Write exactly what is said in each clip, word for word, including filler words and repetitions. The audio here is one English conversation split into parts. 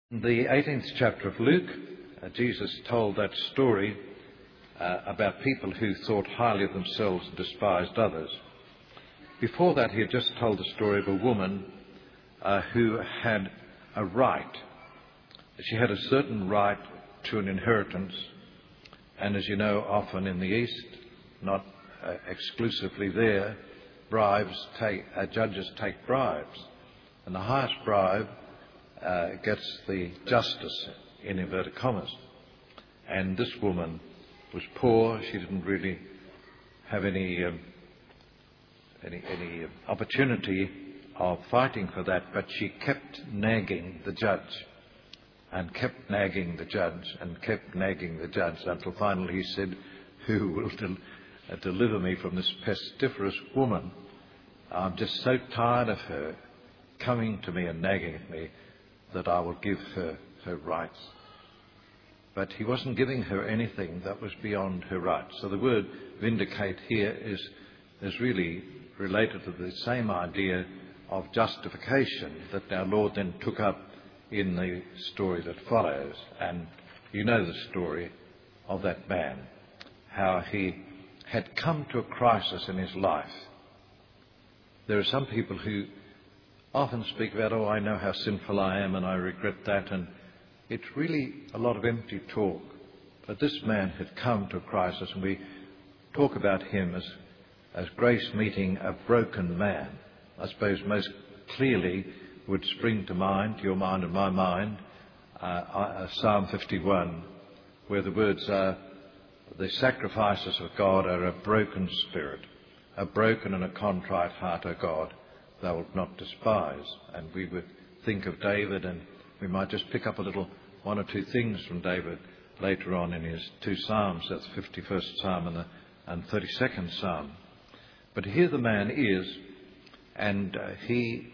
In the eighteenth chapter of Luke, uh, Jesus told that story uh, about people who thought highly of themselves and despised others. Before that, he had just told the story of a woman uh, who had a right. She had a certain right to an inheritance, and as you know, often in the East, not uh, exclusively there, bribes take, uh, judges take bribes, and the highest bribe uh, gets the justice, in inverted commas. And this woman was poor; she didn't really have any um, any, any opportunity of fighting for that, but she kept nagging the judge, and kept nagging the judge, and kept nagging the judge, until finally he said, "Who will del- uh, deliver me from this pestiferous woman? I'm just so tired of her coming to me and nagging at me that I will give her her rights." But he wasn't giving her anything that was beyond her rights. So the word vindicate here is, is really related to the same idea of justification that our Lord then took up in the story that follows. And you know the story of that man, how he had come to a crisis in his life. There are some people who often speak about, "Oh, I know how sinful I am and I regret that," and it's really a lot of empty talk. But this man had come to a crisis, and we talk about him as, as grace meeting a broken man. I suppose most clearly would spring to mind, to your mind and my mind, uh, uh, Psalm fifty-one, where the words are, "The sacrifices of God are a broken spirit, a broken and a contrite heart, O God, thou wilt not despise." And we would think of David, and we might just pick up a little one or two things from David later on in his two psalms, that's the fifty-first psalm and the and thirty-second psalm. But here the man is, and uh, he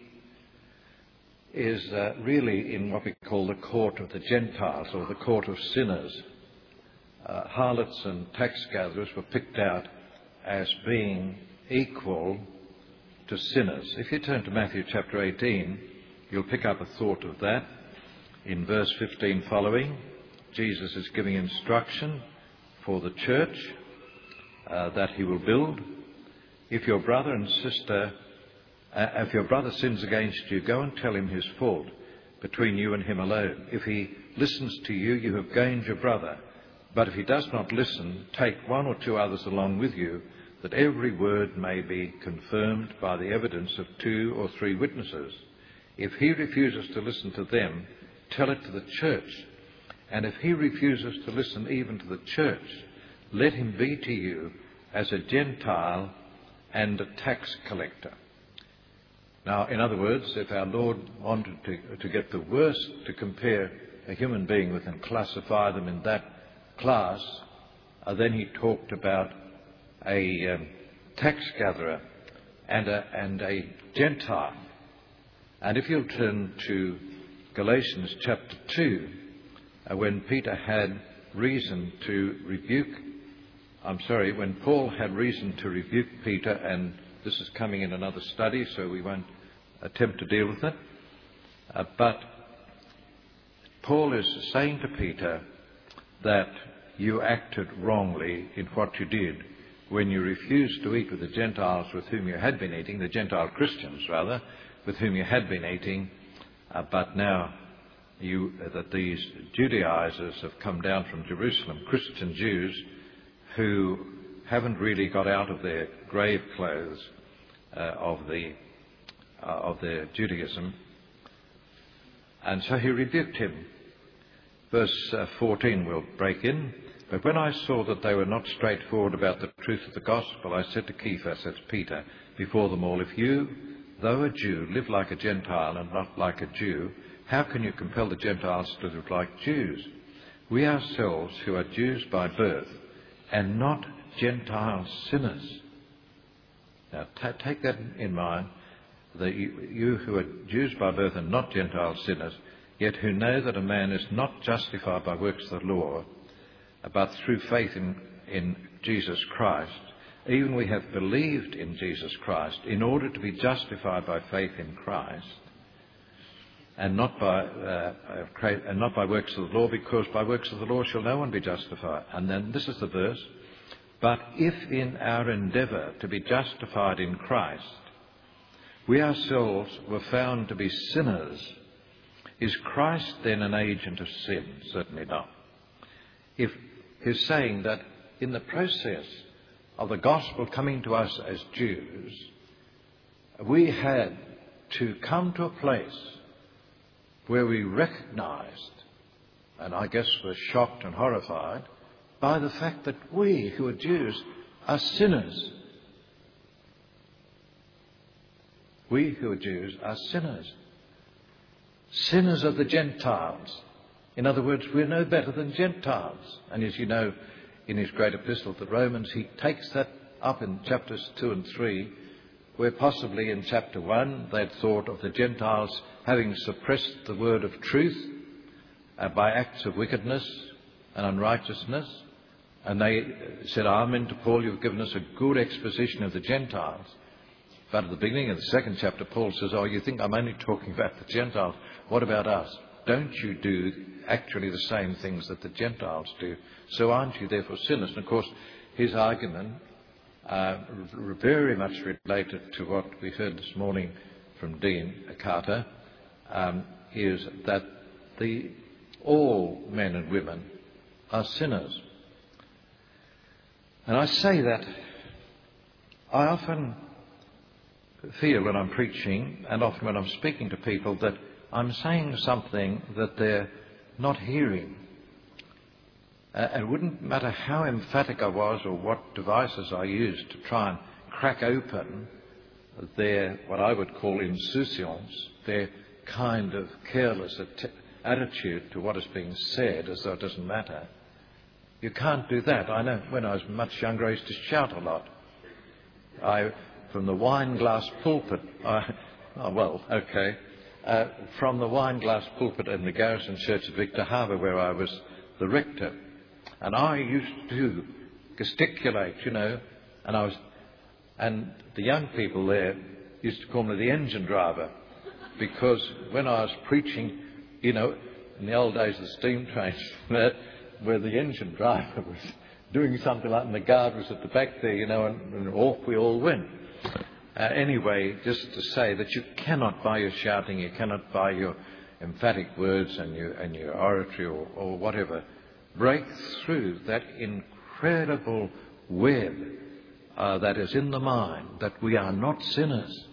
is uh, really in what we call the court of the Gentiles, or the court of sinners. Uh, harlots and tax gatherers were picked out as being equal to sinners. If you turn to Matthew chapter eighteen, you'll pick up a thought of that. In verse fifteen following, Jesus is giving instruction for the church uh, that he will build. If your brother and sister, uh, if your brother sins against you, go and tell him his fault between you and him alone. If he listens to you, you have gained your brother. But if he does not listen, take one or two others along with you, that every word may be confirmed by the evidence of two or three witnesses. If he refuses to listen to them, tell it to the church. And if he refuses to listen even to the church, let him be to you as a Gentile and a tax collector. Now, in other words, if our Lord wanted to, to get the worst to compare a human being with and classify them in that class, uh, then he talked about a um, tax gatherer and a, and a Gentile. And if you'll turn to Galatians chapter two, uh, when Peter had reason to rebuke, I'm sorry, when Paul had reason to rebuke Peter, and this is coming in another study, so we won't attempt to deal with it, uh, but Paul is saying to Peter that you acted wrongly in what you did when you refused to eat with the Gentiles with whom you had been eating, the Gentile Christians rather, with whom you had been eating, uh, but now you, uh, that these Judaizers have come down from Jerusalem, Christian Jews who haven't really got out of their grave clothes uh, of the uh, of their Judaism. And so he rebuked him. Verse uh, fourteen will break in. "But when I saw that they were not straightforward about the truth of the gospel, I said to Cephas," that's Peter, "before them all, if you, though a Jew, live like a Gentile and not like a Jew, how can you compel the Gentiles to live like Jews? We ourselves, who are Jews by birth, and not Gentile sinners." Now t- take that in mind, that you, you who are Jews by birth and not Gentile sinners, yet who know that a man is not justified by works of the law, but through faith in, in Jesus Christ. Even we have believed in Jesus Christ in order to be justified by faith in Christ. and not by uh, and not by works of the law, because by works of the law shall no one be justified. And then this is the verse: but if in our endeavour to be justified in Christ, we ourselves were found to be sinners, is Christ then an agent of sin? Certainly not. If he's saying that in the process of the gospel coming to us as Jews, we had to come to a place where we recognised, and I guess were shocked and horrified, by the fact that we who are Jews are sinners. We who are Jews are sinners. Sinners of the Gentiles. In other words, we're no better than Gentiles. And as you know, in his great epistle to the Romans, he takes that up in chapters two and three, where possibly in chapter one they'd thought of the Gentiles having suppressed the word of truth uh, by acts of wickedness and unrighteousness. And they said, amen to Paul, you've given us a good exposition of the Gentiles. But at the beginning of the second chapter, Paul says, oh, you think I'm only talking about the Gentiles? What about us? Don't you do actually the same things that the Gentiles do? So aren't you therefore sinners? And of course, his argument, uh, very much related to what we heard this morning from Dean Carter, um, is that the all men and women are sinners. And I say that I often feel when I'm preaching, and often when I'm speaking to people, that I'm saying something that they're not hearing. Uh, it wouldn't matter how emphatic I was or what devices I used to try and crack open their, what I would call insouciance, their kind of careless att- attitude to what is being said as though it doesn't matter. You can't do that. I know when I was much younger I used to shout a lot. I, from the wine glass pulpit, I, oh well, okay, uh, from the wine glass pulpit in the Garrison Church of Victor Harbour, where I was the rector, and I used to gesticulate, you know, and I was, and the young people there used to call me the engine driver, because when I was preaching, you know, in the old days of the steam trains, that, where the engine driver was doing something like, and the guard was at the back there, you know, and, and off we all went. Uh, anyway, just to say that you cannot, by your shouting, you cannot, by your emphatic words and your, and your oratory or, or whatever, break through that incredible web uh, that is in the mind, that we are not sinners.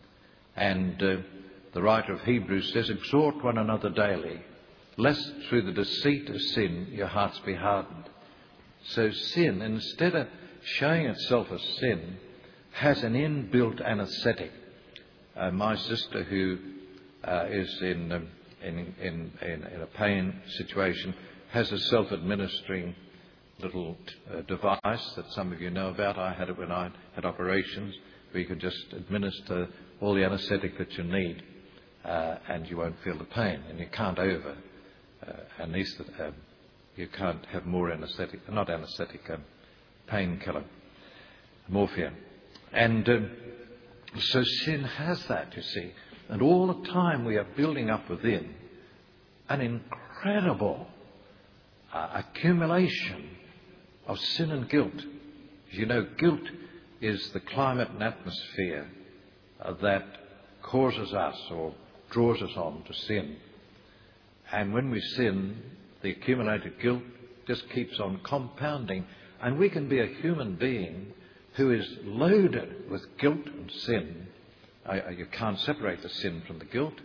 And uh, the writer of Hebrews says, exhort one another daily, lest through the deceit of sin your hearts be hardened. So sin, instead of showing itself as sin, has an inbuilt anaesthetic. Uh, my sister, who uh, is in, um, in, in, in, in a pain situation, has a self-administering little uh, device that some of you know about. I had it when I had operations, where you could just administer all the anaesthetic that you need, uh, and you won't feel the pain, and you can't over uh, anaesthet- uh, you can't have more anaesthetic, not anaesthetic, um, painkiller, morphine. And um, so sin has that, you see. And all the time we are building up within an incredible uh, accumulation of sin and guilt. As you know, guilt is the climate and atmosphere uh, that causes us or draws us on to sin. And when we sin, the accumulated guilt just keeps on compounding. And we can be a human being who is loaded with guilt and sin. I, you can't separate the sin from the guilt,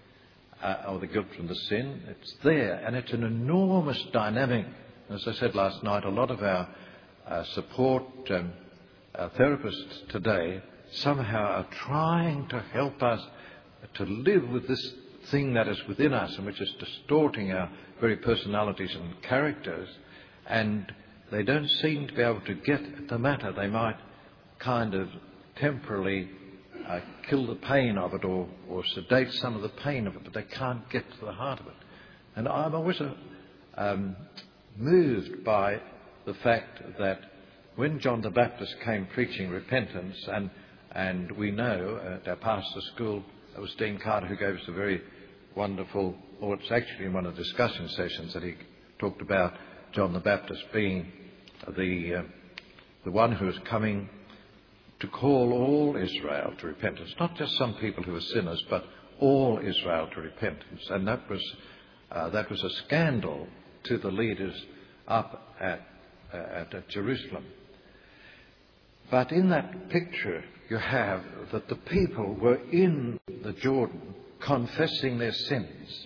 uh, or the guilt from the sin. It's there, and it's an enormous dynamic. As I said last night, a lot of our uh, support um, our therapists today somehow are trying to help us to live with this thing that is within us and which is distorting our very personalities and characters, and they don't seem to be able to get at the matter. They might kind of temporarily uh, kill the pain of it or, or sedate some of the pain of it, but they can't get to the heart of it. And I'm always uh, um, moved by the fact that when John the Baptist came preaching repentance, and, and we know at our pastor's school, it was Dean Carter who gave us a very wonderful, or it's actually in one of the discussion sessions that he talked about John the Baptist being the, uh, the one who is coming to call all Israel to repentance. Not just some people who are sinners, but all Israel to repentance. And that was, uh, that was a scandal to the leaders up at, uh, at, at Jerusalem. But in that picture you have that the people were in the Jordan confessing their sins.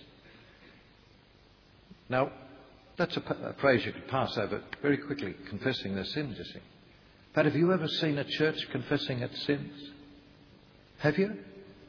Now, that's a, a phrase you could pass over very quickly, confessing their sins, you see. But have you ever seen a church confessing its sins? Have you?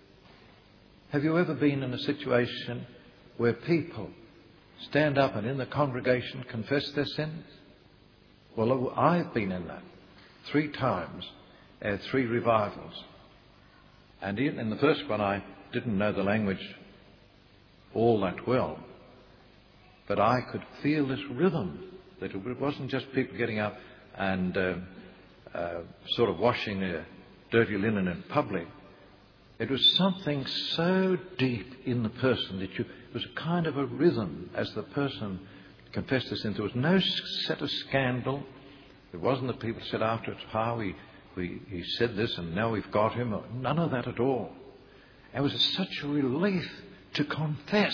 Have you ever been in a situation where people stand up and in the congregation confess their sins? Well, I've been in that three times at three revivals. And in, in the first one, I didn't know the language all that well. But I could feel this rhythm, that it wasn't just people getting up and uh, uh, sort of washing their dirty linen in public. It was something so deep in the person that you, it was a kind of a rhythm as the person confessed this sin. There was no set of scandal. It wasn't that people said afterwards, how we, we, he said this and now we've got him. None of that at all. It was such a relief to confess,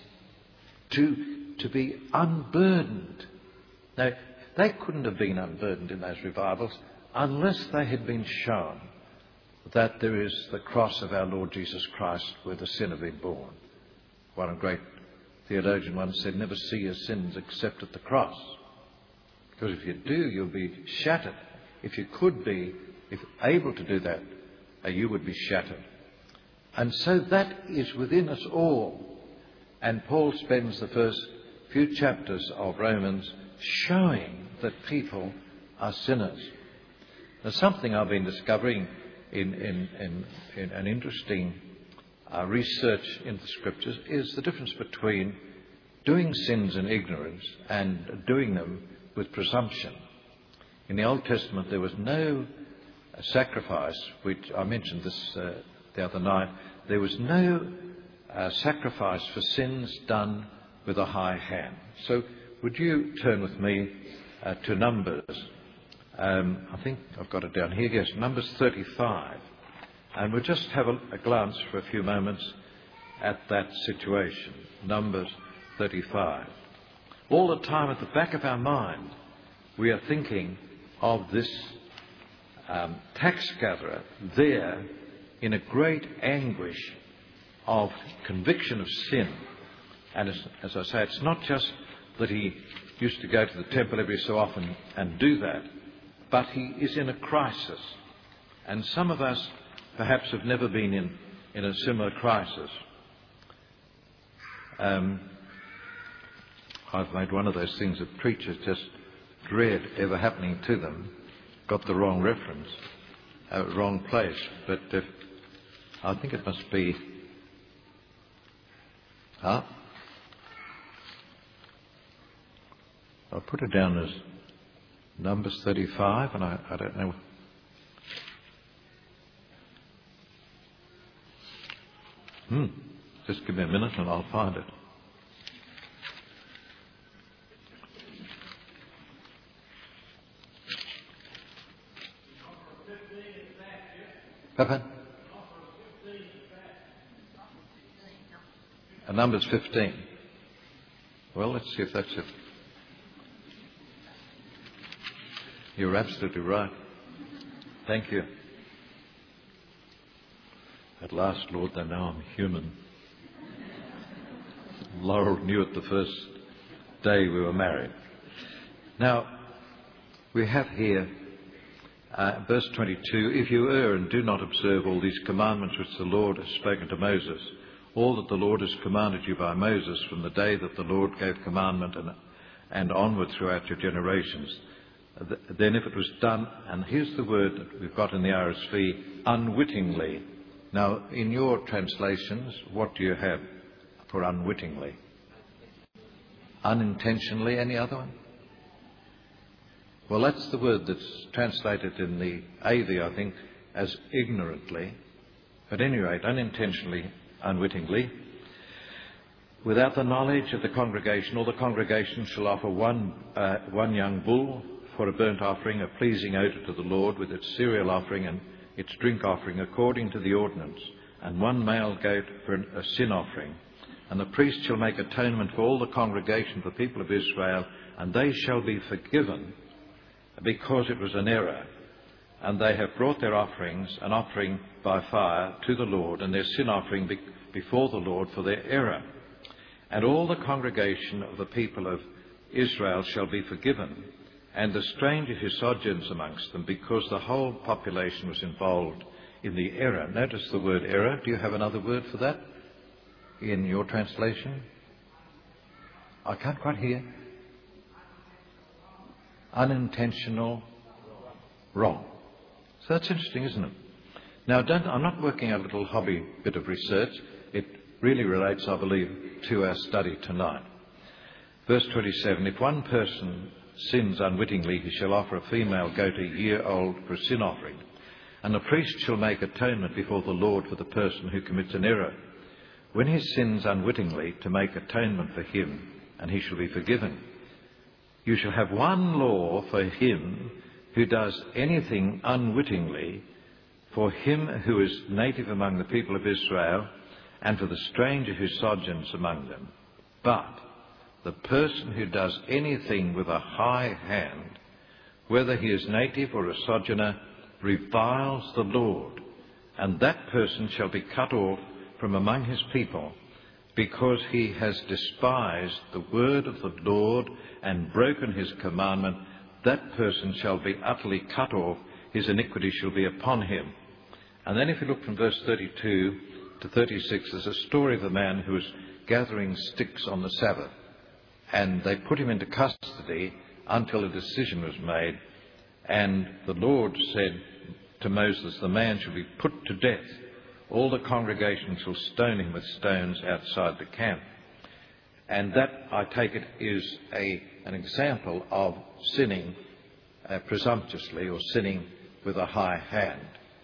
to to be unburdened. Now, they couldn't have been unburdened in those revivals unless they had been shown that there is the cross of our Lord Jesus Christ where the sin had been borne. One great theologian once said, never see your sins except at the cross. Because if you do, you'll be shattered. If you could be, if able to do that, you would be shattered. And so that is within us all. And Paul spends the first few chapters of Romans showing that people are sinners. There's something I've been discovering in, in, in, in an interesting uh, research in the Scriptures is the difference between doing sins in ignorance and doing them with presumption. In the Old Testament there was no uh, sacrifice, which I mentioned this uh, the other night, there was no uh, sacrifice for sins done with a high hand. So would you turn with me uh, to Numbers? Um, I think I've got it down here. Yes, Numbers thirty-five. And we'll just have a, a glance for a few moments at that situation. Numbers thirty-five. All the time at the back of our mind, we are thinking of this um, tax gatherer there in a great anguish of conviction of sin. And as, as I say, it's not just that he used to go to the temple every so often and do that, but he is in a crisis. And some of us perhaps have never been in, in a similar crisis. Um, I've made one of those things that preachers just dread ever happening to them. Got the wrong reference, uh, wrong place. But if, I think it must be... Huh? I'll put it down as Numbers thirty-five, and I, I don't know. Hmm. Just give me a minute and I'll find it. Papa? And Numbers fifteen. Well, let's see if that's it. You're absolutely right. Thank you. At last, Lord, they know I'm human. Laurel knew it the first day we were married. Now, we have here uh, verse twenty-two, if you err and do not observe all these commandments which the Lord has spoken to Moses, all that the Lord has commanded you by Moses from the day that the Lord gave commandment and, and onward throughout your generations, then if it was done, and here's the word that we've got in the R S V, unwittingly. Now, in your translations, what do you have for unwittingly? Unintentionally, any other one? Well, that's the word that's translated in the A V, I think, as ignorantly. At any rate, unintentionally, unwittingly. without the knowledge of the congregation, all the congregation shall offer one, uh, one young bull for a burnt offering, a pleasing odour to the Lord, with its cereal offering and its drink offering according to the ordinance, and one male goat for a sin offering. And the priest shall make atonement for all the congregation, the people of Israel, and they shall be forgiven, because it was an error. And they have brought their offerings, an offering by fire, to the Lord, and their sin offering be- before the Lord for their error. And all the congregation of the people of Israel shall be forgiven, and the stranger who sojourns amongst them, because the whole population was involved in the error. Notice the word error. Do you have another word for that in your translation? I can't quite hear. Unintentional wrong. So that's interesting, isn't it? Now, don't, I'm not working out a little hobby bit of research. It really relates, I believe, to our study tonight. Verse twenty-seven, if one person sins unwittingly, he shall offer a female goat a year old for a sin offering. And the priest shall make atonement before the Lord for the person who commits an error, when he sins unwittingly, to make atonement for him, and he shall be forgiven. You shall have one law for him who does anything unwittingly, for him who is native among the people of Israel, and for the stranger who sojourns among them. But the person who does anything with a high hand, whether he is native or a sojourner, reviles the Lord, and that person shall be cut off from among his people, because he has despised the word of the Lord and broken his commandment. That person shall be utterly cut off, his iniquity shall be upon him. And then if you look from verse thirty-two to thirty-six, there's a story of a man who was gathering sticks on the Sabbath, and they put him into custody until a decision was made. And the Lord said to Moses, the man shall be put to death. All the congregation shall stone him with stones outside the camp. And that, I take it, is a, an example of sinning uh, presumptuously, or sinning with a high hand.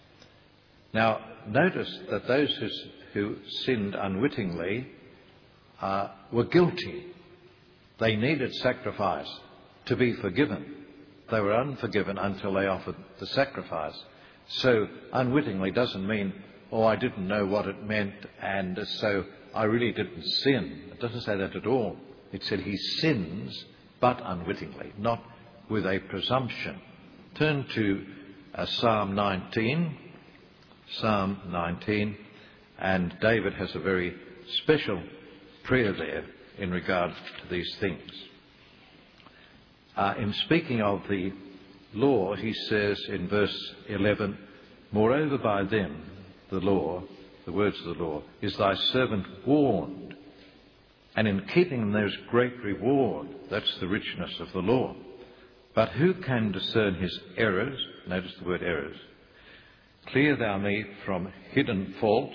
Now, notice that those who, who sinned unwittingly uh, were guilty. They needed sacrifice to be forgiven. They were unforgiven until they offered the sacrifice. So unwittingly doesn't mean, oh, I didn't know what it meant, and so I really didn't sin. It doesn't say that at all. It said he sins, but unwittingly, not with a presumption. Turn to uh, Psalm nineteen. Psalm nineteen, and David has a very special prayer there in regard to these things. Uh, in speaking of the law, he says in verse eleven, moreover by them, the law, the words of the law, is thy servant warned, and in keeping them there is great reward. That's the richness of the law. But who can discern his errors? Notice the word errors. Clear thou me from hidden faults.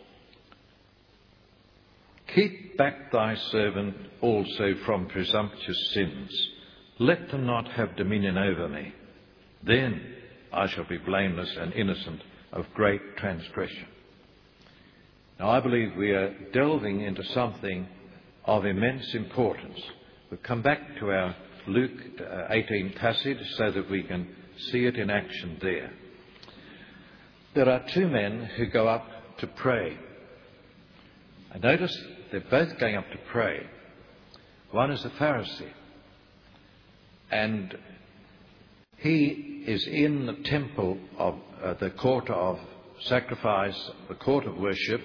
Keep back thy servant also from presumptuous sins. Let them not have dominion over me. Then I shall be blameless and innocent of great transgression. Now, I believe we are delving into something of immense importance. We'll come back to our Luke eighteen passage so that we can see it in action there. There are two men who go up to pray. I notice they're both going up to pray. One is a Pharisee, and he is in the temple of uh, the court of sacrifice, the court of worship,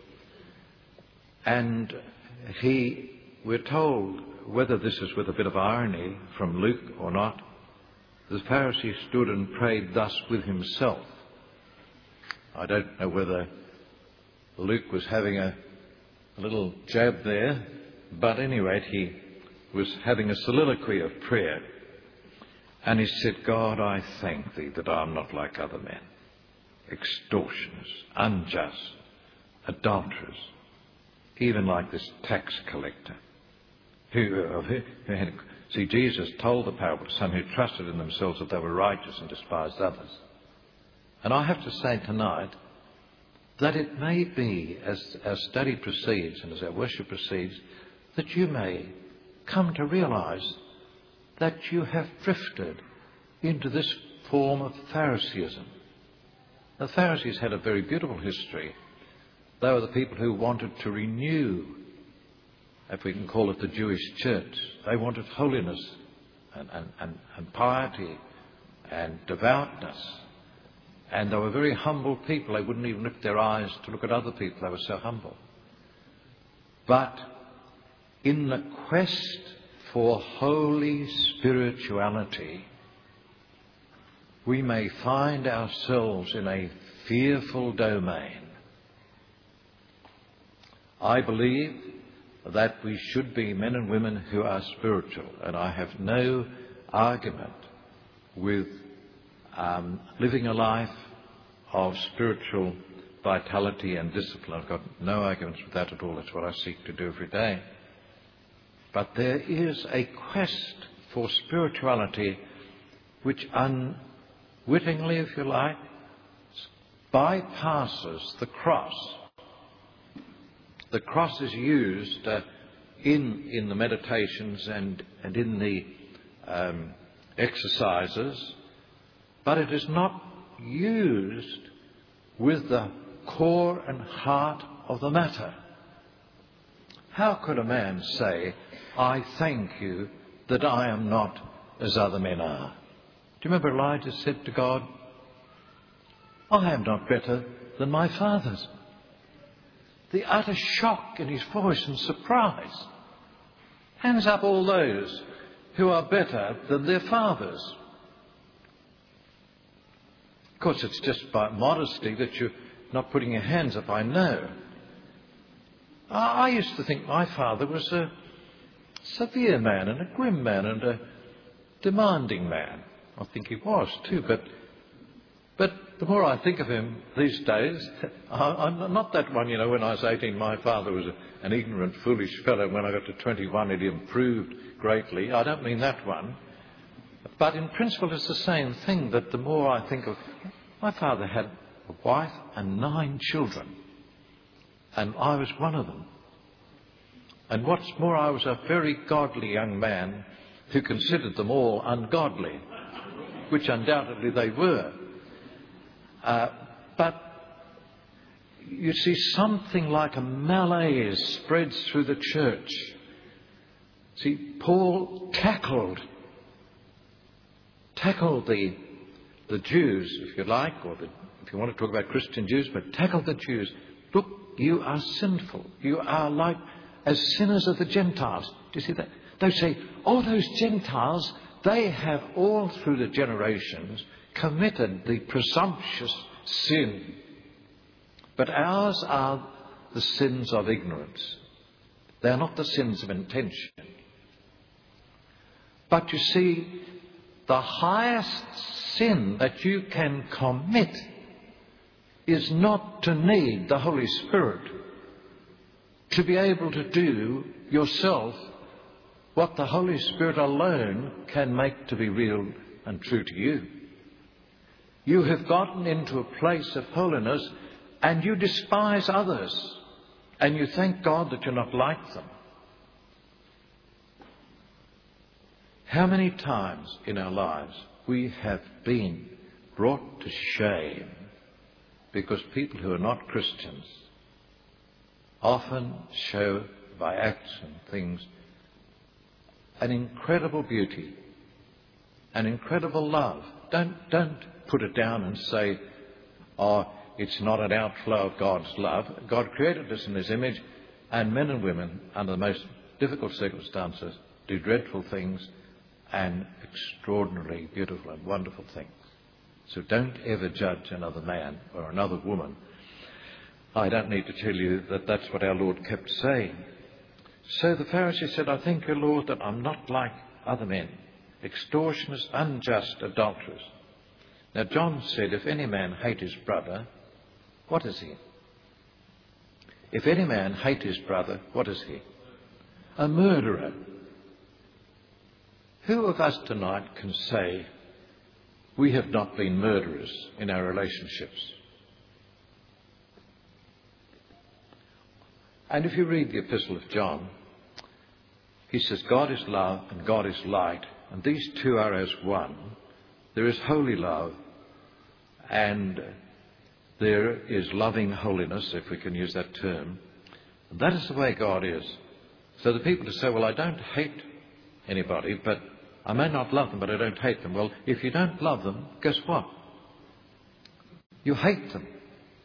and he, we're told, whether this is with a bit of irony from Luke or not, the Pharisee stood and prayed thus with himself. I don't know whether Luke was having a, a little jab there, but at any rate he was having a soliloquy of prayer. And he said, God, I thank thee that I am not like other men, extortioners, unjust, adulterers, even like this tax collector. Who, uh, who had, see, Jesus told the parable to some who trusted in themselves that they were righteous and despised others. And I have to say tonight that it may be, as our study proceeds and as our worship proceeds, that you may come to realise that you have drifted into this form of Phariseeism. The Pharisees had a very beautiful history. They were the people who wanted to renew, if we can call it the Jewish church. They wanted holiness and, and, and, and piety and devoutness. And they were very humble people. They wouldn't even lift their eyes to look at other people. They were so humble. But in the quest for holy spirituality, we may find ourselves in a fearful domain. I believe that we should be men and women who are spiritual, and I have no argument with um, living a life of spiritual vitality and discipline. I've got no arguments with that at all. That's what I seek to do every day. But there is a quest for spirituality which unwittingly, if you like, bypasses the cross. The cross is used uh, in in the meditations and, and in the um, exercises, but it is not used with the core and heart of the matter. How could a man say, I thank you that I am not as other men are? Do you remember Elijah said to God, I am not better than my fathers? The utter shock in his voice and surprise. Hands up all those who are better than their fathers. Of course, it's just by modesty that you're not putting your hands up, I know. I used to think my father was a severe man and a grim man and a demanding man. I think he was too, but but the more I think of him these days, I, I'm not that one, you know, when I was eighteen my father was a, an ignorant, foolish fellow. When I got to twenty-one he'd improved greatly. I don't mean that one. But in principle it's the same thing, that the more I think of... My father had a wife and nine children, and I was one of them. And what's more, I was a very godly young man who considered them all ungodly, which undoubtedly they were. Uh, but you see, something like a malaise spreads through the church. See, Paul tackled, tackled the, the Jews, if you like, or the, if you want to talk about Christian Jews, but tackled the Jews. Look, you are sinful. You are like as sinners of the Gentiles. Do you see that? They say, oh, those Gentiles, they have all through the generations committed the presumptuous sin. But ours are the sins of ignorance. They are not the sins of intention. But you see, the highest sin that you can commit is not to need the Holy Spirit to be able to do yourself what the Holy Spirit alone can make to be real and true to you. You have gotten into a place of holiness and you despise others and you thank God that you're not like them. How many times in our lives we have been brought to shame because people who are not Christians often show by acts and things an incredible beauty, an incredible love. Don't, don't put it down and say, oh, it's not an outflow of God's love. God created us in His image, and men and women, under the most difficult circumstances, do dreadful things and extraordinarily beautiful and wonderful things. So don't ever judge another man or another woman. I don't need to tell you that that's what our Lord kept saying. So the Pharisee said, I thank you, Lord, that I'm not like other men, extortioners, unjust, adulterers. Now John said, if any man hate his brother, what is he? If any man hate his brother, what is he? A murderer. Who of us tonight can say we have not been murderers in our relationships? And if you read the Epistle of John, he says, God is love and God is light, and these two are as one. There is holy love, and there is loving holiness, if we can use that term. And that is the way God is. So the people who say, well, I don't hate anybody, but I may not love them, but I don't hate them. Well, if you don't love them, guess what? You hate them.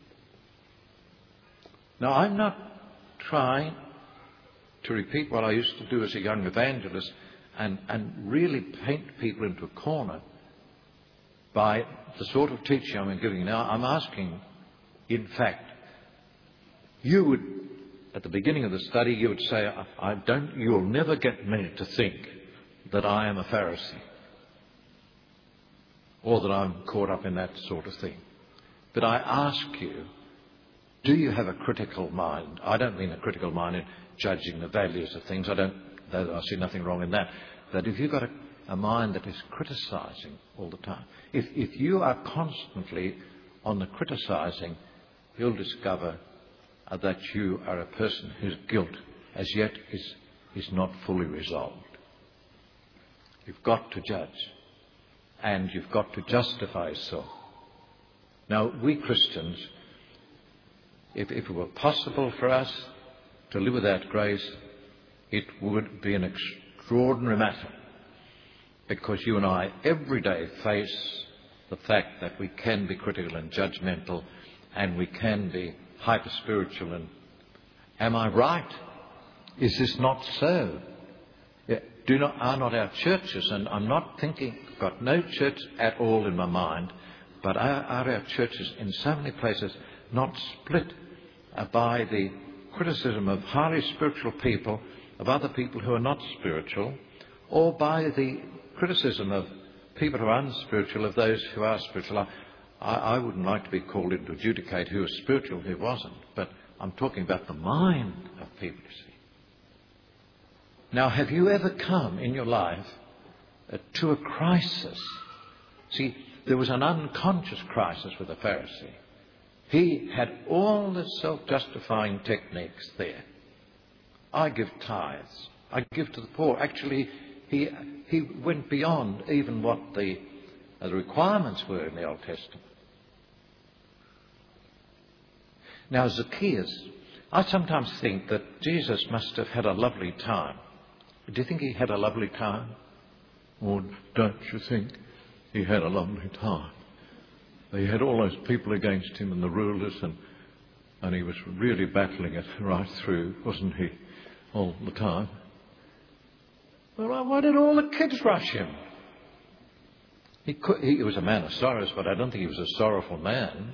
Now, I'm not trying to repeat what I used to do as a young evangelist and, and really paint people into a corner by the sort of teaching I'm giving now. I'm asking, in fact, you would, at the beginning of the study, you would say, I, I don't, you'll never get me to think that I am a Pharisee or that I'm caught up in that sort of thing. But I ask you, do you have a critical mind? I don't mean a critical mind in judging the values of things. I don't, I see nothing wrong in that. That if you've got a, a mind that is criticising all the time, if, if you are constantly on the criticising, you'll discover uh, that you are a person whose guilt as yet is, is not fully resolved. You've got to judge, and you've got to justify yourself. Now, we Christians, if, if it were possible for us to live without grace, it would be an extraordinary matter, because you and I every day face the fact that we can be critical and judgmental, and we can be hyper-spiritual. And am I right? Is this not so? Yeah, do not, are not our churches, and I'm not thinking, I've got no church at all in my mind, but are, are our churches in so many places not split uh, by the criticism of highly spiritual people, of other people who are not spiritual, or by the criticism of people who are unspiritual of those who are spiritual? I, I wouldn't like to be called in to adjudicate who was spiritual and who wasn't, but I'm talking about the mind of people, you see. Now, have you ever come in your life uh, to a crisis? See, there was an unconscious crisis with the Pharisee. He had all the self-justifying techniques there. I give tithes. I give to the poor. Actually, he he went beyond even what the, uh, the requirements were in the Old Testament. Now, Zacchaeus, I sometimes think that Jesus must have had a lovely time. Do you think he had a lovely time? Or don't you think he had a lovely time? He had all those people against him and the rulers, and, and he was really battling it right through, wasn't he, all the time? Well, why did all the kids rush him? He, could, he was a man of sorrows, but I don't think he was a sorrowful man.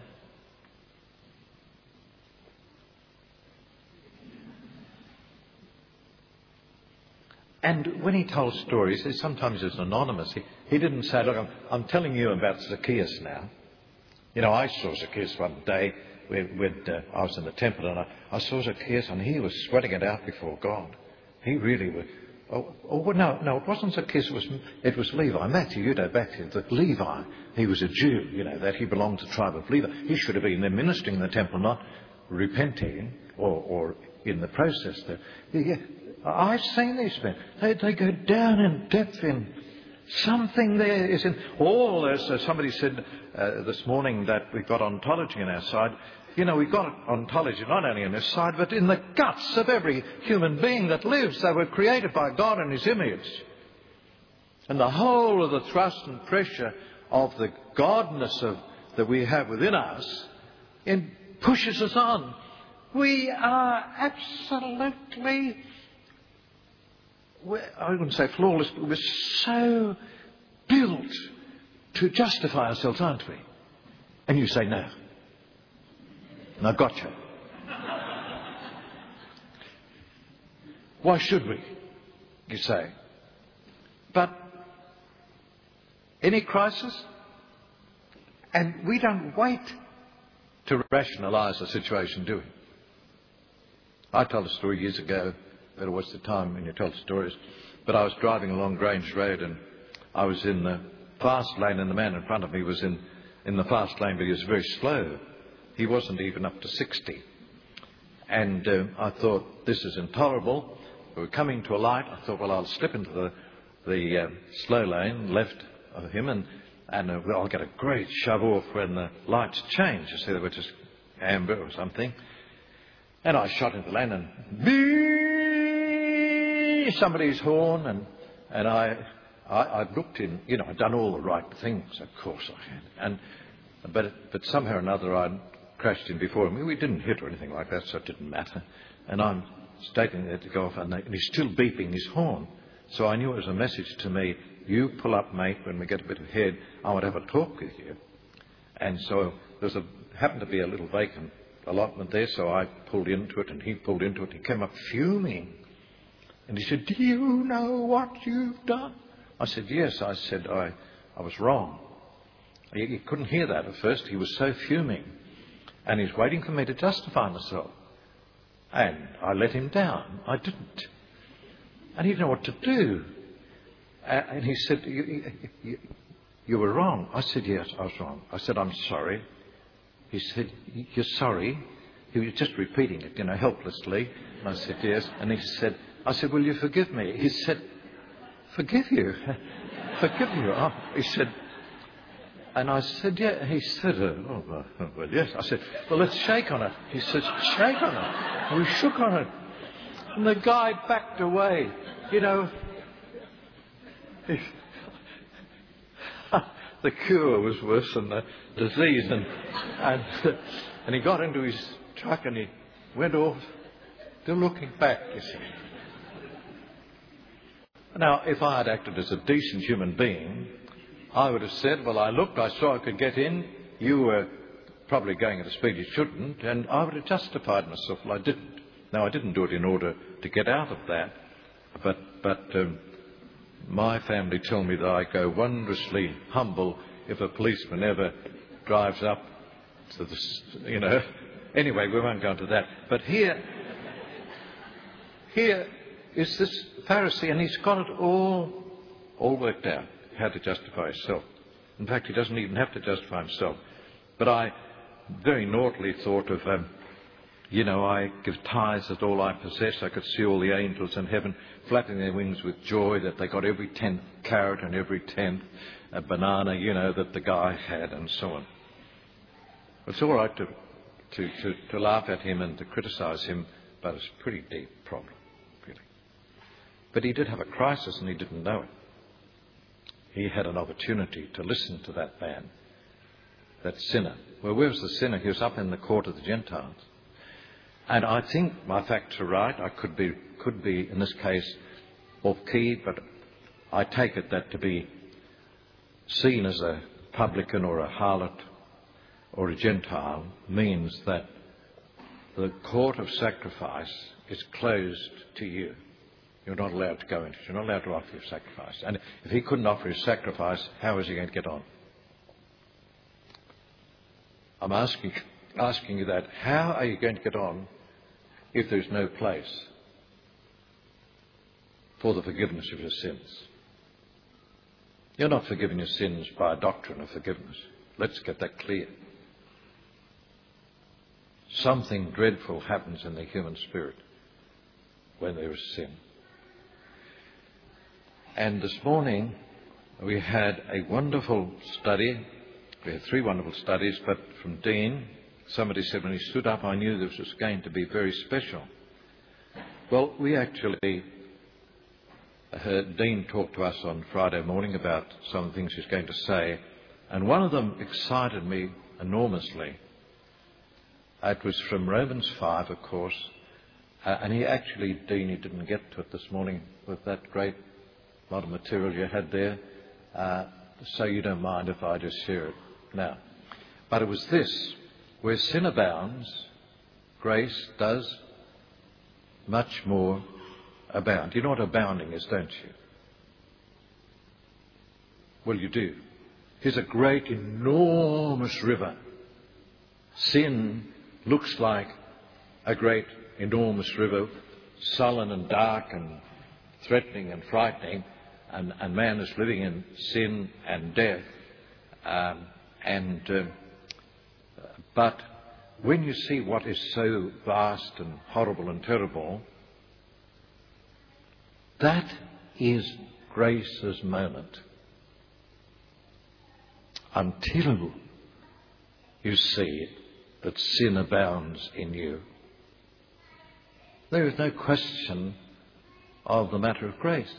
And when he told stories, sometimes it's anonymous. He, he didn't say, look, I'm, I'm telling you about Zacchaeus now. You know, I saw Zacchaeus one day when, when uh, I was in the temple, and I, I saw Zacchaeus, and he was sweating it out before God. He really was. Oh, oh no, no, it wasn't Zacchaeus, it was, it was Levi. Matthew, you know, back to that Levi. He was a Jew, you know, that he belonged to the tribe of Levi. He should have been there ministering in the temple, not repenting or, or in the process there. Yeah, I've seen these men. They, they go down in depth in something there is in all, as uh, somebody said uh, this morning, that we've got ontology on our side. You know, we've got ontology not only on this side, but in the guts of every human being that lives. They were created by God in His image. And the whole of the thrust and pressure of the godness of, that we have within us in, pushes us on. We are absolutely, I wouldn't say flawless, but we're so built to justify ourselves, aren't we? And you say no. And I've got you. Why should we? You say. But any crisis, and we don't wait to rationalise the situation, do we? I told a story years ago. Better watch the time when you tell stories. But I was driving along Grange Road, and I was in the fast lane, and the man in front of me was in, in the fast lane, but he was very slow. He wasn't even up to sixty. And uh, I thought, this is intolerable. We were coming to a light. I thought, well, I'll slip into the, the uh, slow lane left of him and, and uh, I'll get a great shove off when the lights change. You see, they were just amber or something. And I shot into the lane and bee, somebody's horn. And, and I, I, I looked in, you know, I'd done all the right things, of course I had. And, but, but somehow or another I'd crashed in before him. We didn't hit or anything like that, so it didn't matter. And I'm stating there to go off, and, they, and he's still beeping his horn. So I knew it was a message to me, you pull up, mate, when we get a bit ahead, I want to have a talk with you. And so there was a, happened to be a little vacant allotment there, so I pulled into it, and he pulled into it, and he came up fuming. And he said, do you know what you've done? I said, yes. I said, I, I was wrong. He, he couldn't hear that at first. He was so fuming. And he's waiting for me to justify myself. And I let him down. I didn't. And he didn't know what to do. Uh, and he said, you, you, you were wrong. I said, yes, I was wrong. I said, I'm sorry. He said, you're sorry? He was just repeating it, you know, helplessly. And I said, yes. And he said, I said, will you forgive me? He said, forgive you? Forgive you? Oh, he said, and I said, yeah. He said, uh, oh, well, well, yes. I said, well, let's shake on it. He said, shake on it. And we shook on it. And the guy backed away. You know, he, the cure was worse than the disease. And, and, and he got into his truck and he went off, still looking back, you see. Now, if I had acted as a decent human being, I would have said, well, I looked, I saw I could get in, you were probably going at a speed you shouldn't, and I would have justified myself. Well, I didn't. Now, I didn't do it in order to get out of that, but, but um, my family tell me that I go wondrously humble if a policeman ever drives up to the, you know. Anyway, we won't go into that. But here, here is this Pharisee, and he's got it all, all worked out. How to justify himself. In fact, he doesn't even have to justify himself. But I very naughtily thought of, um, you know, I give tithes of all I possess. I could see all the angels in heaven flapping their wings with joy that they got every tenth carrot and every tenth uh, banana, you know, that the guy had, and so on. It's all right to, to, to, to laugh at him and to criticise him, but it's a pretty deep problem, really. But he did have a crisis and he didn't know it. He had an opportunity to listen to that man, that sinner. Well, where was the sinner? He was up in the court of the Gentiles. And I think my facts are right. I could be, could be in this case, off-key, but I take it that to be seen as a publican or a harlot or a Gentile means that the court of sacrifice is closed to you. You're not allowed to go into it. You're not allowed to offer your sacrifice. And if he couldn't offer his sacrifice, how is he going to get on? I'm asking, asking you that. How are you going to get on if there's no place for the forgiveness of your sins? You're not forgiving your sins by a doctrine of forgiveness. Let's get that clear. Something dreadful happens in the human spirit when there is sin. And this morning we had a wonderful study. We had three wonderful studies, but from Dean, somebody said when he stood up, I knew this was going to be very special. Well, we actually heard Dean talk to us on Friday morning about some of the things he's going to say, and one of them excited me enormously. It was from Romans five, of course, uh, and he actually, Dean, he didn't get to it this morning with that great lot of material you had there, uh, so you don't mind if I just share it now. But it was this: where sin abounds, grace does much more abound. You know what abounding is, don't you? Well, you do. Here's a great, enormous river. Sin looks like a great, enormous river, sullen and dark and threatening and frightening, and, and man is living in sin and death. Um, and uh, but when you see what is so vast and horrible and terrible, that is grace's moment. Until you see that sin abounds in you. There is no question of the matter of grace.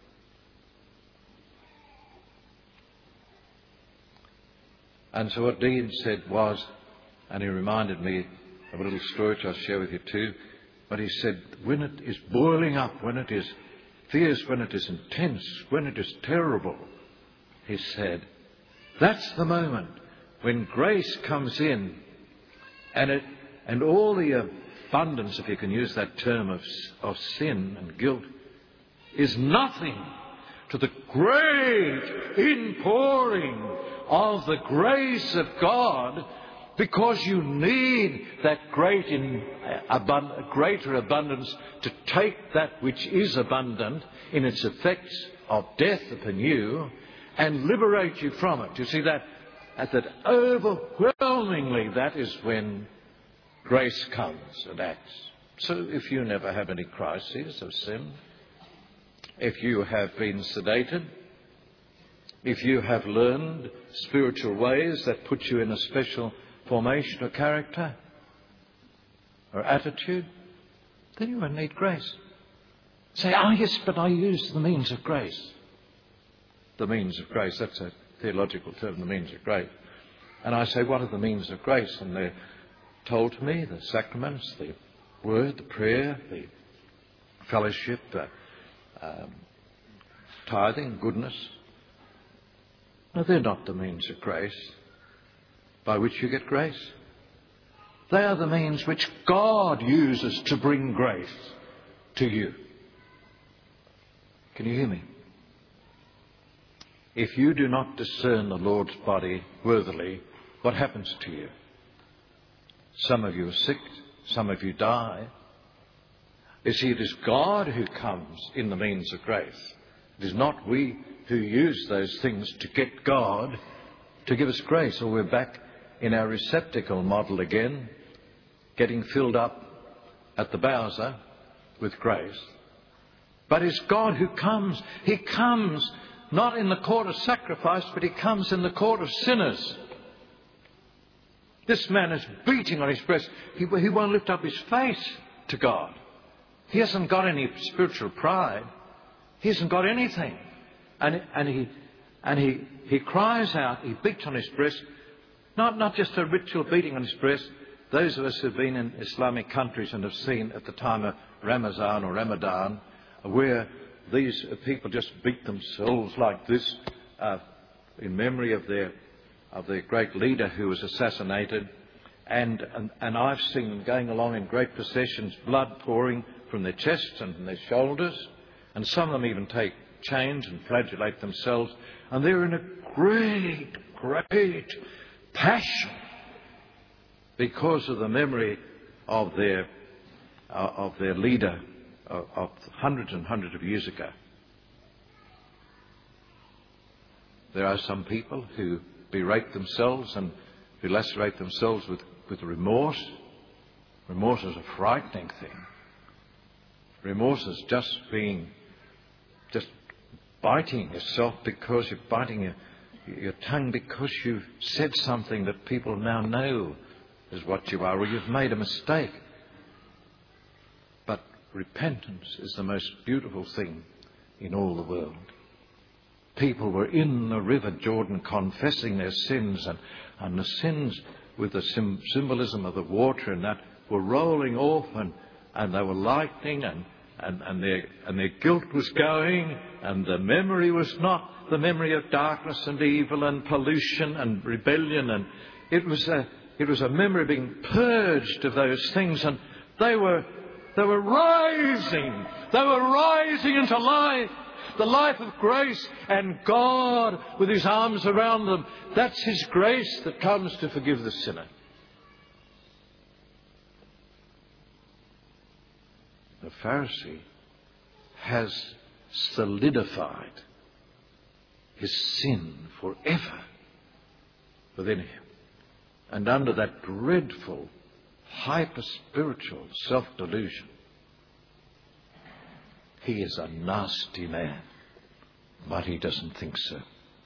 And so what Dean said was, and he reminded me of a little story which I'll share with you too, but he said, when it is boiling up, when it is fierce, when it is intense, when it is terrible, he said, that's the moment when grace comes in, and it and all the abundance, if you can use that term, of, of sin and guilt is nothing to the great inpouring of the grace of God, because you need that great in, abund, greater abundance to take that which is abundant in its effects of death upon you and liberate you from it. You see that? At that overwhelmingly, that is when grace comes and acts. So if you never have any crises of sin, if you have been sedated, if you have learned spiritual ways that put you in a special formation of character or attitude, then you won't need grace. Say, oh yes, but I use the means of grace. The means of grace, that's a theological term, the means of grace. And I say, what are the means of grace? And they're told to me, the sacraments, the word, the prayer, the fellowship, the um, tithing, goodness. No, they're not the means of grace by which you get grace. They are the means which God uses to bring grace to you. Can you hear me? If you do not discern the Lord's body worthily, what happens to you? Some of you are sick, some of you die. You see, it is God who comes in the means of grace. It is not we who use those things to get God to give us grace, or we're back in our receptacle model again, getting filled up at the Bowser with grace. But it's God who comes. He comes not in the court of sacrifice, but he comes in the court of sinners. This man is beating on his breast. He, he won't lift up his face to God. He hasn't got any spiritual pride. He hasn't got anything. And, and he and he, he cries out, he beats on his breast, not, not just a ritual beating on his breast. Those of us who have been in Islamic countries and have seen at the time of Ramazan or Ramadan, where these people just beat themselves like this uh, in memory of their of their great leader who was assassinated. And, and, and I've seen them going along in great processions, blood pouring from their chests and from their shoulders. And some of them even take chains and flagellate themselves. And they're in a great, great passion because of the memory of their uh, of their leader of, of hundreds and hundreds of years ago. There are some people who berate themselves and who lacerate themselves with, with remorse. Remorse is a frightening thing. Remorse is just being, just biting yourself because you're biting your, your tongue because you've said something that people now know is what you are, or you've made a mistake. But repentance is the most beautiful thing in all the world. People were in the river Jordan confessing their sins, and, and the sins with the sim- symbolism of the water and that were rolling off, and, and they were lightening, and, and, and, their, and their guilt was going, and the memory was not the memory of darkness and evil and pollution and rebellion, and it was a, it was a memory being purged of those things, and they were, they were rising, they were rising into life. The life of grace, and God with his arms around them. That's his grace that comes to forgive the sinner. The Pharisee has solidified his sin forever within him. And under that dreadful hyper-spiritual self-delusion. He is a nasty man, but he doesn't think so.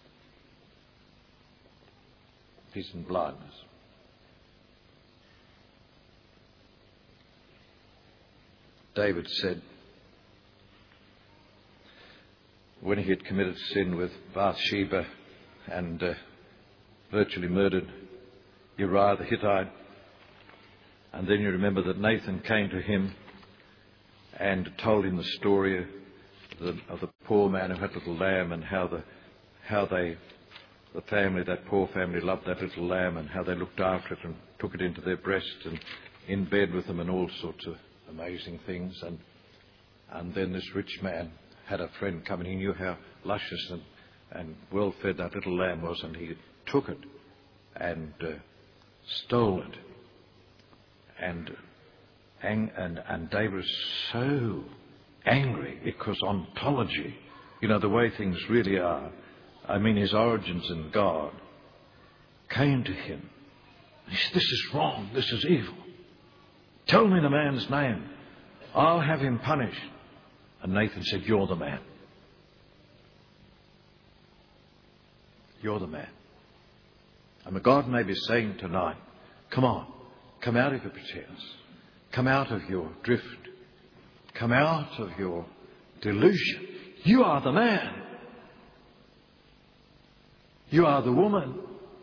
He's in blindness. David said, when he had committed sin with Bathsheba and uh, virtually murdered Uriah the Hittite, and then you remember that Nathan came to him and told him the story of the, of the poor man who had a little lamb, and how the how they, the family, that poor family, loved that little lamb, and how they looked after it and took it into their breast and in bed with them and all sorts of amazing things. And and then this rich man had a friend come, and he knew how luscious and, and well fed that little lamb was, and he took it and uh, stole it. And, and and David was so angry because ontology, you know, the way things really are, I mean his origins in God, came to him. He said, this is wrong, this is evil. Tell me the man's name. I'll have him punished. And Nathan said, you're the man. You're the man. And God may be saying tonight, come on, come out of your pretense. Come out of your drift. Come out of your delusion. You are the man. You are the woman.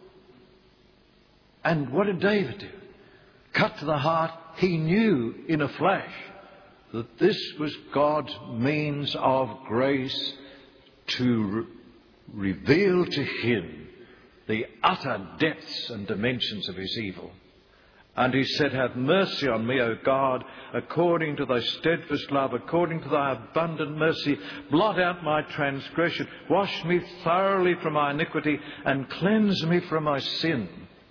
And what did David do? Cut to the heart. He knew in a flash that this was God's means of grace to re- reveal to him the utter depths and dimensions of his evil. And he said, have mercy on me, O God, according to thy steadfast love, according to thy abundant mercy. Blot out my transgression. Wash me thoroughly from my iniquity and cleanse me from my sin.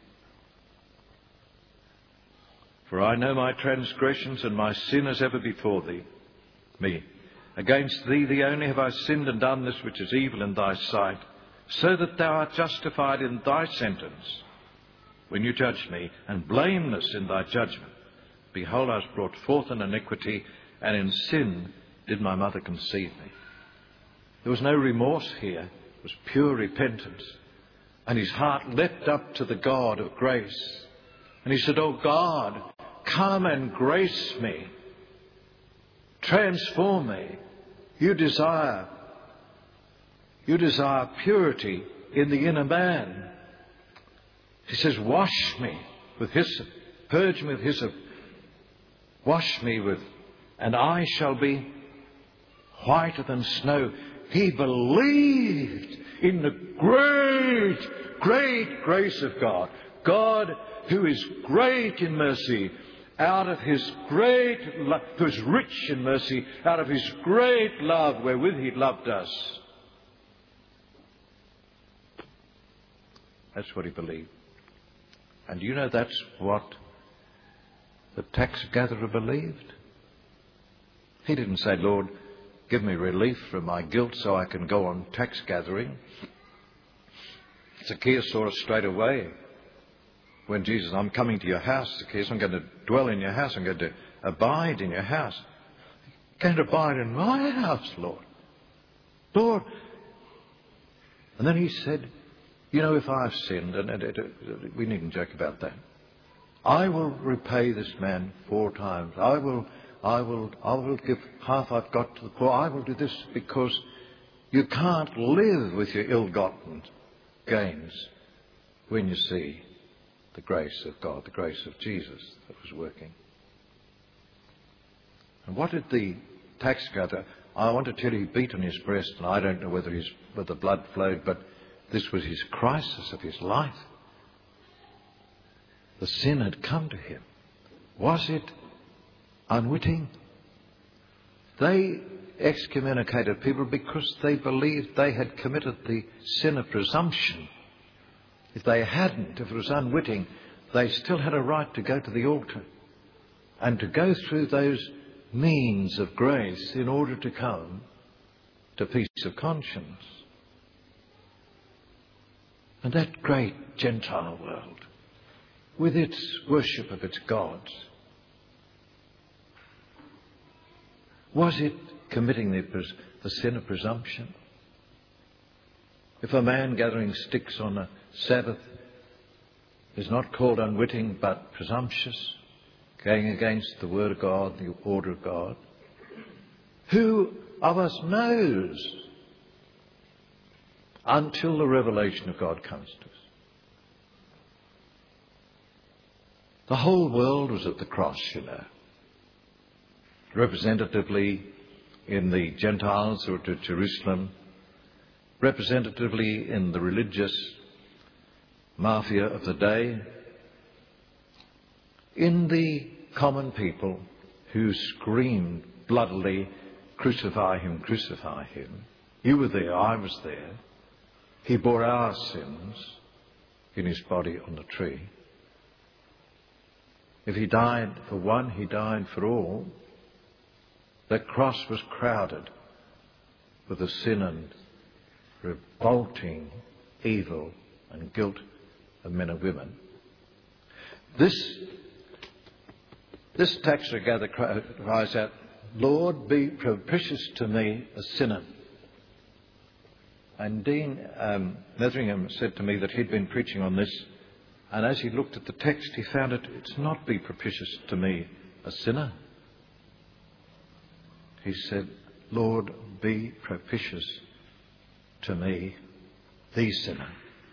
For I know my transgressions, and my sin is ever before thee, me. Against thee, thee only, have I sinned and done this which is evil in thy sight, so that thou art justified in thy sentence when you judge me, and blameless in thy judgment. Behold, I was brought forth in iniquity, and in sin did my mother conceive me. There was no remorse here. It was pure repentance. And his heart leapt up to the God of grace. And he said, oh God, come and grace me. Transform me. You desire, you desire purity in the inner man. He says, wash me with hyssop, purge me with hyssop, wash me with, and I shall be whiter than snow. He believed in the great, great grace of God. God, who is great in mercy, out of his great love, who is rich in mercy, out of his great love wherewith he loved us. That's what he believed. And you know that's what the tax gatherer believed. He didn't say, Lord, give me relief from my guilt so I can go on tax gathering. Zacchaeus saw it straight away. When Jesus, I'm coming to your house, Zacchaeus, I'm going to dwell in your house, I'm going to abide in your house. I'm going to abide in my house, Lord. Lord. And then he said, you know, if I've sinned, and, and, and we needn't joke about that, I will repay this man four times. I will, I will, I will give half I've got to the poor. I will do this, because you can't live with your ill-gotten gains when you see the grace of God, the grace of Jesus that was working. And what did the tax gatherer? I want to tell you, he beat on his breast, and I don't know whether his whether the blood flowed, but this was his crisis of his life. The sin had come to him. Was it unwitting? They excommunicated people because they believed they had committed the sin of presumption. If they hadn't, if it was unwitting, they still had a right to go to the altar and to go through those means of grace in order to come to peace of conscience. And that great Gentile world with its worship of its gods? Was it committing the, pres- the sin of presumption? If a man gathering sticks on a Sabbath is not called unwitting but presumptuous, going against the word of God, the order of God, who of us knows until the revelation of God comes to us? The whole world was at the cross, you know. Representatively in the Gentiles who were to Jerusalem, representatively in the religious mafia of the day, in the common people who screamed bloodily, "Crucify him, crucify him." You were there, I was there. He bore our sins in his body on the tree. If he died for one, he died for all. That cross was crowded with the sin and revolting evil and guilt of men and women. This, this tax gatherer cries out, "Lord, be propitious to me, a sinner." And Dean um, Metheringham said to me that he'd been preaching on this, and as he looked at the text, he found it, it's not "be propitious to me, a sinner." He said, "Lord, be propitious to me, the sinner."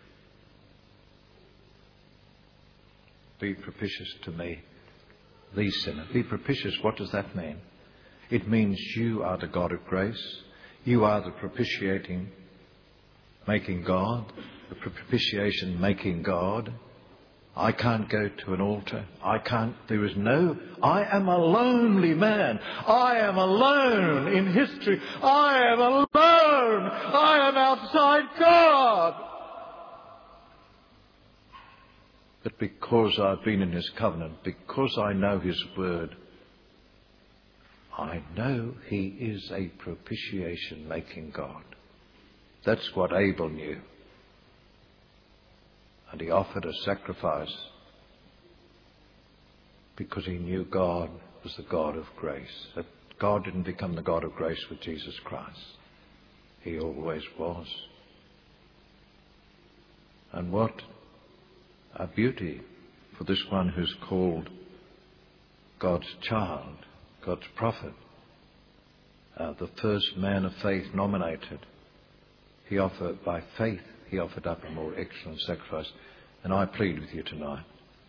Be propitious to me, the sinner. Be propitious, what does that mean? It means you are the God of grace. You are the propitiating, making God, the propitiation making God. I can't go to an altar. I can't, there is no, I am a lonely man. I am alone in history. I am alone. I am outside God. But because I've been in his covenant, because I know his word, I know he is a propitiation making God. That's what Abel knew. And he offered a sacrifice because he knew God was the God of grace. That God didn't become the God of grace with Jesus Christ. He always was. And what a beauty for this one who's called God's child, God's prophet, uh, the first man of faith nominated. He offered, by faith, he offered up a more excellent sacrifice. And I plead with you tonight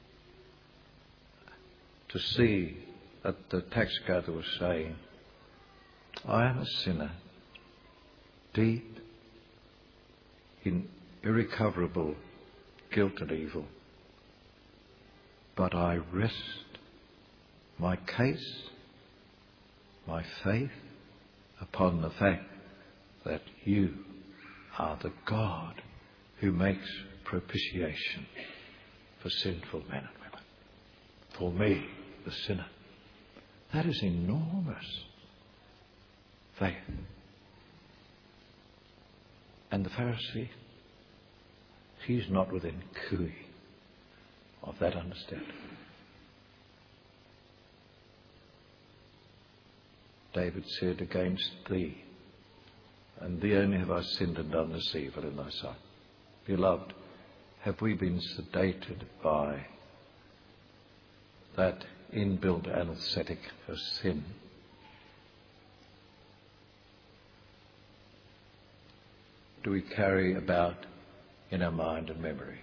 to see that the tax gatherer was saying, I am a sinner, deep in irrecoverable guilt and evil, but I rest my case, my faith, upon the fact that you are the God who makes propitiation for sinful men and women, for me, the sinner. That is enormous faith. And the Pharisee, he's not within cooey of that understanding. David said, against thee, and thee only have I sinned and done this evil in thy sight. Beloved, have we been sedated by that inbuilt anaesthetic of sin? Do we carry about in our mind and memory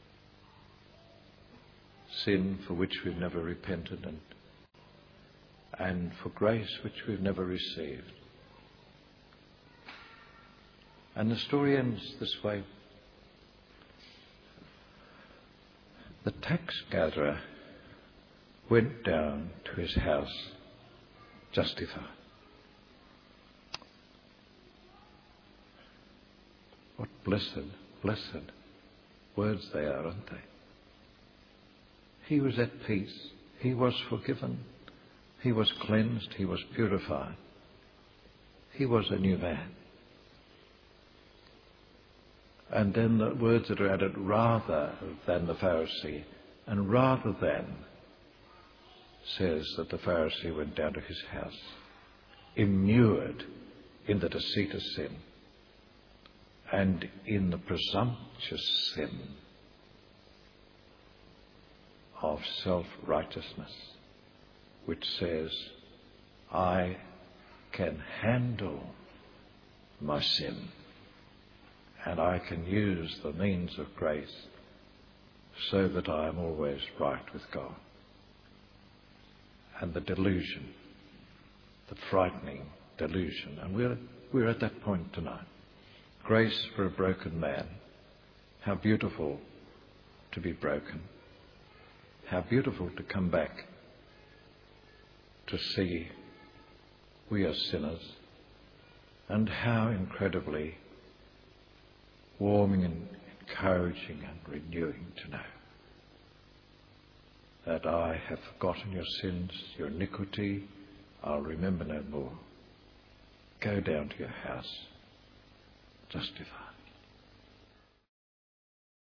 sin for which we've never repented and and for grace which we've never received? And the story ends this way. The tax gatherer went down to his house justified. What blessed, blessed words they are, aren't they? He was at peace. He was forgiven. He was cleansed. He was purified. He was a new man. And then the words that are added, rather than the Pharisee, And rather than, says that the Pharisee went down to his house, immured in the deceit of sin and in the presumptuous sin of self-righteousness, which says, I can handle my sin and I can use the means of grace so that I am always right with God. And the delusion, the frightening delusion, and we're, we're at that point tonight. Grace for a broken man. How beautiful to be broken. How beautiful to come back to see we are sinners, and how incredibly warming and encouraging and renewing to know that I have forgotten your sins, your iniquity, I'll remember no more. Go down to your house, justified.